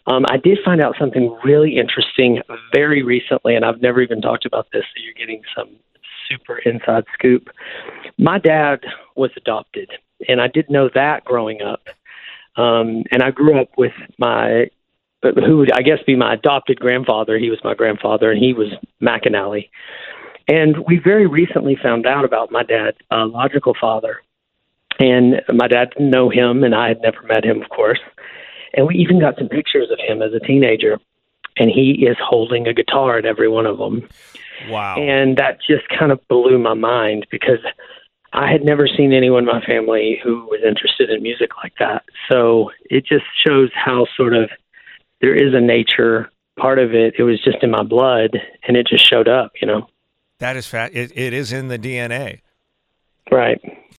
I did find out something really interesting very recently, and I've never even talked about this, so you're getting some super inside scoop. My dad was adopted, and I didn't know that growing up. And I grew up with who would, I guess, be my adopted grandfather. He was my grandfather, and he was McAnally. And we very recently found out about my dad's biological father. And my dad didn't know him, and I had never met him, of course. And we even got some pictures of him as a teenager, and he is holding a guitar at every one of them. Wow. And that just kind of blew my mind because I had never seen anyone in my family who was interested in music like that. So it just shows how sort of there is a nature part of it. It was just in my blood, and it just showed up, That is it is in the DNA. Right.